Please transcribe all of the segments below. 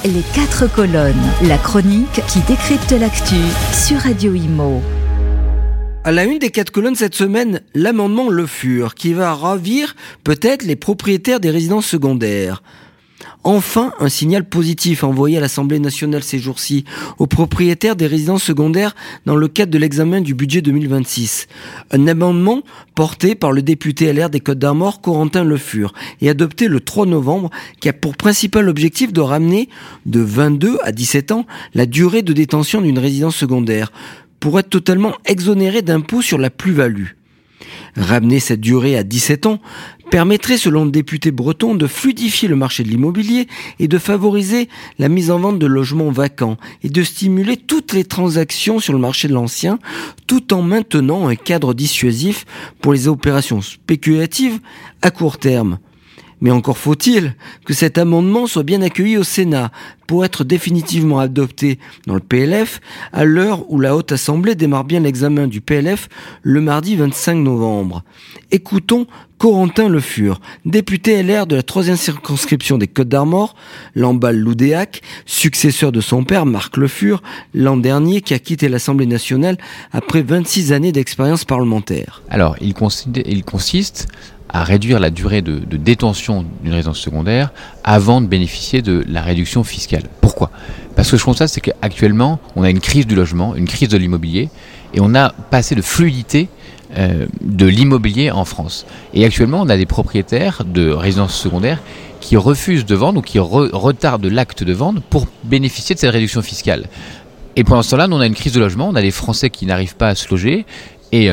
Les 4 colonnes, la chronique qui décrypte l'actu sur Radio Imo. À la une des 4 colonnes cette semaine, l'amendement Le Fur qui va ravir peut-être les propriétaires des résidences secondaires. Enfin, un signal positif envoyé à l'Assemblée nationale ces jours-ci aux propriétaires des résidences secondaires dans le cadre de l'examen du budget 2026. Un amendement porté par le député LR des Côtes-d'Armor, Corentin Le Fur, et adopté le 3 novembre, qui a pour principal objectif de ramener de 22 à 17 ans la durée de détention d'une résidence secondaire pour être totalement exonéré d'impôts sur la plus-value. Ramener cette durée à 17 ans permettrait, selon le député breton, de fluidifier le marché de l'immobilier et de favoriser la mise en vente de logements vacants et de stimuler toutes les transactions sur le marché de l'ancien, tout en maintenant un cadre dissuasif pour les opérations spéculatives à court terme. Mais encore faut-il que cet amendement soit bien accueilli au Sénat pour être définitivement adopté dans le PLF à l'heure où la Haute Assemblée démarre bien l'examen du PLF le mardi 25 novembre. Écoutons Corentin Le Fur, député LR de la 3e circonscription des Côtes-d'Armor, Lamballe-Loudéac, successeur de son père Marc Le Fur, l'an dernier, qui a quitté l'Assemblée nationale après 26 années d'expérience parlementaire. Alors, il consiste à réduire la durée de détention d'une résidence secondaire avant de bénéficier de la réduction fiscale. Pourquoi ? Parce que je constate, c'est qu'actuellement, on a une crise du logement, une crise de l'immobilier, et on n'a pas assez de fluidité de l'immobilier en France. Et actuellement, on a des propriétaires de résidences secondaires qui refusent de vendre ou qui retardent l'acte de vente pour bénéficier de cette réduction fiscale. Et pendant ce temps-là, nous, on a une crise de logement, on a des Français qui n'arrivent pas à se loger, et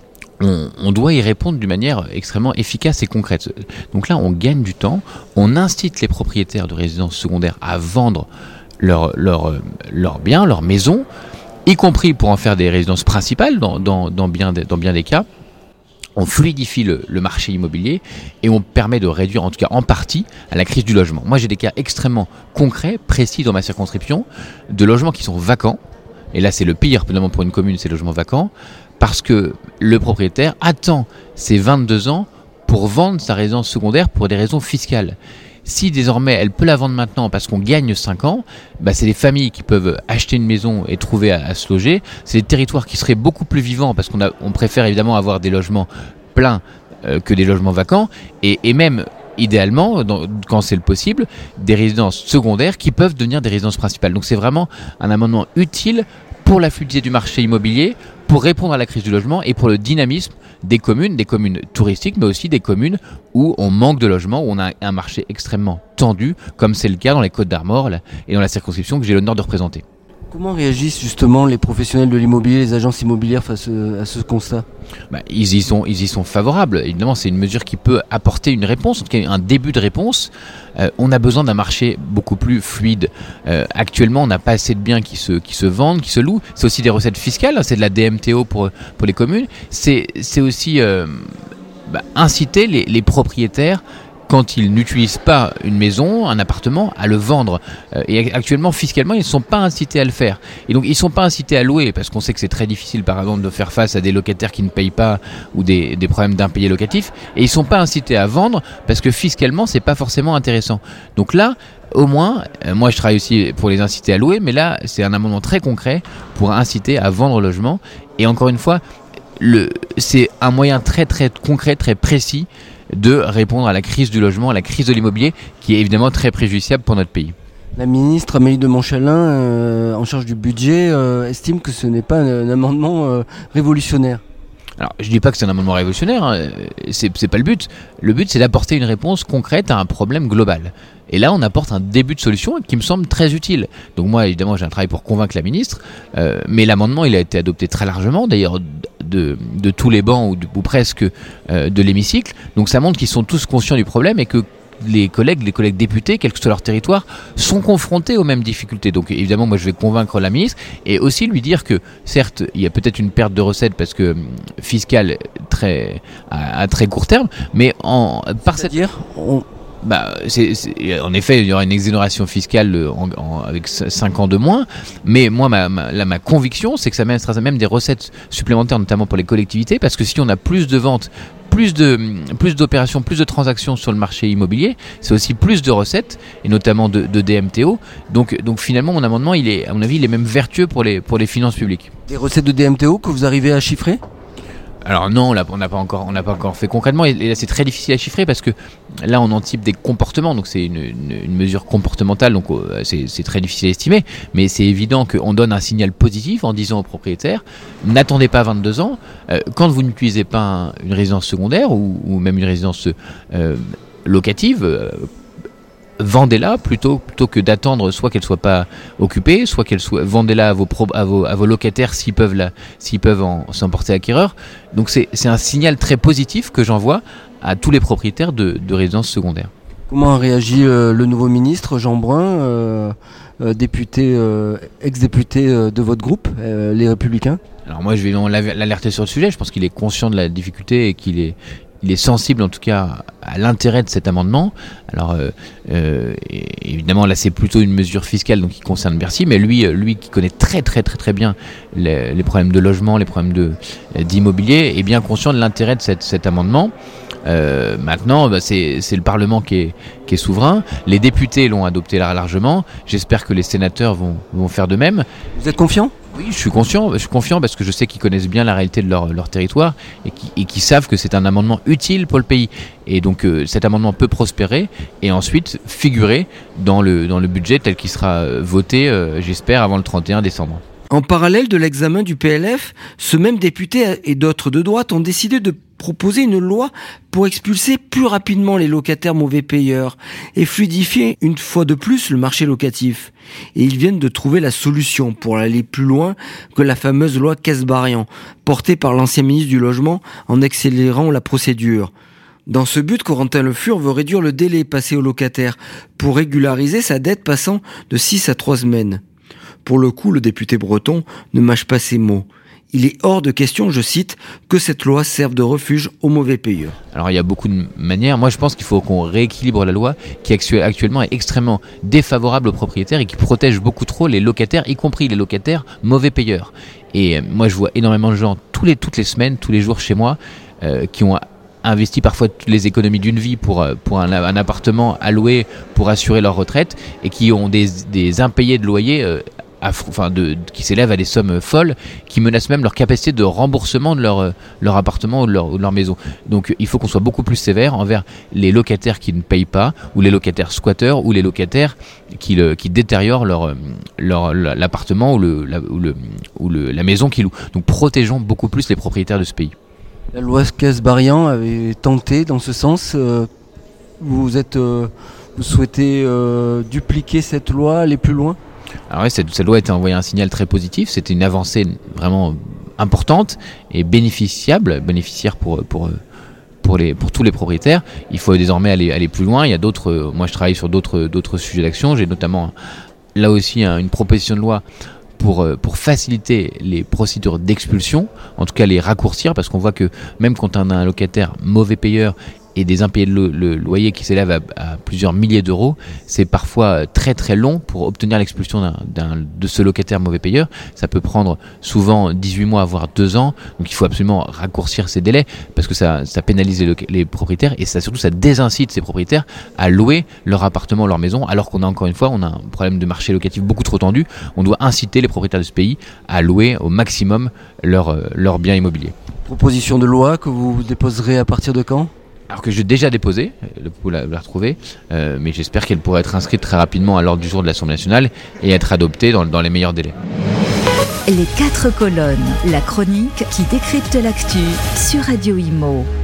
on doit y répondre d'une manière extrêmement efficace et concrète. Donc là, on gagne du temps, on incite les propriétaires de résidences secondaires à vendre leurs biens, leurs maisons, y compris pour en faire des résidences principales dans bien des cas. On fluidifie le marché immobilier et on permet de réduire, en tout cas en partie, à la crise du logement. Moi, j'ai des cas extrêmement concrets, précis dans ma circonscription, de logements qui sont vacants. Et là, c'est le pire, notamment pour une commune, ces logements vacants, parce que le propriétaire attend ses 22 ans pour vendre sa résidence secondaire pour des raisons fiscales. Si désormais elle peut la vendre maintenant parce qu'on gagne 5 ans, c'est des familles qui peuvent acheter une maison et trouver à se loger. C'est des territoires qui seraient beaucoup plus vivants parce qu'on préfère évidemment avoir des logements pleins que des logements vacants. Et même idéalement, quand c'est le possible, des résidences secondaires qui peuvent devenir des résidences principales. Donc c'est vraiment un amendement utile pour la fluidité du marché immobilier, pour répondre à la crise du logement et pour le dynamisme des communes touristiques, mais aussi des communes où on manque de logements, où on a un marché extrêmement tendu, comme c'est le cas dans les Côtes-d'Armor et dans la circonscription que j'ai l'honneur de représenter. Comment réagissent justement les professionnels de l'immobilier, les agences immobilières face à ce constat ? Ils y sont favorables. Évidemment, c'est une mesure qui peut apporter une réponse, en tout cas un début de réponse. On a besoin d'un marché beaucoup plus fluide. Actuellement, on n'a pas assez de biens qui se vendent, qui se louent. C'est aussi des recettes fiscales, c'est de la DMTO pour les communes. C'est aussi inciter les propriétaires, quand ils n'utilisent pas une maison, un appartement, à le vendre. Et actuellement, fiscalement, ils ne sont pas incités à le faire. Et donc, ils ne sont pas incités à louer, parce qu'on sait que c'est très difficile, par exemple, de faire face à des locataires qui ne payent pas ou des problèmes d'impayés locatifs. Et ils ne sont pas incités à vendre, parce que fiscalement, ce n'est pas forcément intéressant. Donc là, au moins, moi je travaille aussi pour les inciter à louer, mais là, c'est un amendement très concret pour inciter à vendre le logement. Et encore une fois, c'est un moyen très très concret, très précis de répondre à la crise du logement, à la crise de l'immobilier, qui est évidemment très préjudiciable pour notre pays. La ministre Amélie de Montchalin, en charge du budget, estime que ce n'est pas un amendement révolutionnaire. Alors, je ne dis pas que c'est un amendement révolutionnaire, c'est pas le but. Le but, c'est d'apporter une réponse concrète à un problème global. Et là, on apporte un début de solution qui me semble très utile. Donc moi, évidemment, j'ai un travail pour convaincre la ministre, mais l'amendement, il a été adopté très largement, d'ailleurs, de tous les bancs ou presque de l'hémicycle. Donc ça montre qu'ils sont tous conscients du problème et que les collègues députés, quel que soit leur territoire, sont confrontés aux mêmes difficultés. Donc évidemment, moi je vais convaincre la ministre et aussi lui dire que certes, il y a peut-être une perte de recettes parce que fiscale à très court terme, mais En effet, il y aura une exonération fiscale avec 5 ans de moins, mais moi, ma conviction, c'est que ça sera même des recettes supplémentaires, notamment pour les collectivités, parce que si on a plus de ventes, plus d'opérations, plus de transactions sur le marché immobilier, c'est aussi plus de recettes, et notamment de DMTO. Donc finalement, mon amendement, à mon avis, il est même vertueux pour les finances publiques. Des recettes de DMTO que vous arrivez à chiffrer ? Alors non, on n'a pas encore fait concrètement, et là c'est très difficile à chiffrer parce que là on anticipe des comportements, donc c'est une mesure comportementale, donc c'est très difficile à estimer, mais c'est évident qu'on donne un signal positif en disant aux propriétaires, n'attendez pas 22 ans, quand vous n'utilisez pas une résidence secondaire ou même une résidence locative, vendez-la plutôt que d'attendre soit qu'elle soit pas occupée, soit vendez-la à vos locataires s'ils peuvent s'en porter acquéreur. Donc c'est un signal très positif que j'envoie à tous les propriétaires de résidences secondaires. Comment a réagi le nouveau ministre Jean Brun, ex-député de votre groupe, les Républicains ? Alors moi je vais l'alerter sur le sujet, je pense qu'il est conscient de la difficulté et qu'il est sensible en tout cas à l'intérêt de cet amendement. Alors évidemment là c'est plutôt une mesure fiscale donc qui concerne Bercy, mais lui qui connaît très très très très bien les problèmes de logement, les problèmes d'immobilier, est bien conscient de l'intérêt de cet amendement. Maintenant c'est le Parlement qui est souverain. Les députés l'ont adopté largement. J'espère que les sénateurs vont faire de même. Vous êtes confiant ? Oui, je suis confiant parce que je sais qu'ils connaissent bien la réalité de leur territoire et qu'ils savent que c'est un amendement utile pour le pays. Et donc cet amendement peut prospérer et ensuite figurer dans le budget tel qu'il sera voté, j'espère, avant le 31 décembre. En parallèle de l'examen du PLF, ce même député et d'autres de droite ont décidé de proposer une loi pour expulser plus rapidement les locataires mauvais payeurs et fluidifier une fois de plus le marché locatif. Et ils viennent de trouver la solution pour aller plus loin que la fameuse loi Kasbarian, portée par l'ancien ministre du Logement en accélérant la procédure. Dans ce but, Corentin Le Fur veut réduire le délai passé au locataire pour régulariser sa dette passant de 6 à 3 semaines. Pour le coup, le député breton ne mâche pas ses mots. Il est hors de question, je cite, que cette loi serve de refuge aux mauvais payeurs. Alors il y a beaucoup de manières. Moi je pense qu'il faut qu'on rééquilibre la loi qui actuellement est extrêmement défavorable aux propriétaires et qui protège beaucoup trop les locataires, y compris les locataires mauvais payeurs. Et moi je vois énormément de gens toutes les semaines, tous les jours chez moi, qui ont investi parfois toutes les économies d'une vie pour un appartement à louer pour assurer leur retraite et qui ont des impayés de loyer qui s'élèvent à des sommes folles, qui menacent même leur capacité de remboursement de leur appartement ou de leur maison. Donc il faut qu'on soit beaucoup plus sévère envers les locataires qui ne payent pas, ou les locataires squatteurs, ou les locataires qui détériorent l'appartement ou la maison qu'ils louent. Donc protégeons beaucoup plus les propriétaires de ce pays. La loi Kasbarian avait tenté dans ce sens. Vous souhaitez dupliquer cette loi, aller plus loin ? Alors oui, cette loi a envoyé un signal très positif. C'était une avancée vraiment importante et bénéficiaire pour tous les propriétaires. Il faut désormais aller plus loin. Il y a d'autres. Moi, je travaille sur d'autres sujets d'action. J'ai notamment là aussi une proposition de loi pour faciliter les procédures d'expulsion, en tout cas les raccourcir, parce qu'on voit que même quand on a un locataire mauvais payeur et des impayés de loyer qui s'élèvent à plusieurs milliers d'euros, c'est parfois très très long pour obtenir l'expulsion de ce locataire mauvais payeur. Ça peut prendre souvent 18 mois voire 2 ans, donc il faut absolument raccourcir ces délais parce que ça pénalise les propriétaires et ça désincite ces propriétaires à louer leur appartement, leur maison, alors qu'on a encore une fois un problème de marché locatif beaucoup trop tendu. On doit inciter les propriétaires de ce pays à louer au maximum leurs biens immobiliers. Proposition de loi que vous déposerez à partir de quand ? Alors que j'ai déjà déposé, vous la retrouvez, mais j'espère qu'elle pourra être inscrite très rapidement à l'ordre du jour de l'Assemblée nationale et être adoptée dans les meilleurs délais. Les 4 colonnes, la chronique qui décrypte l'actu sur Radio Imo.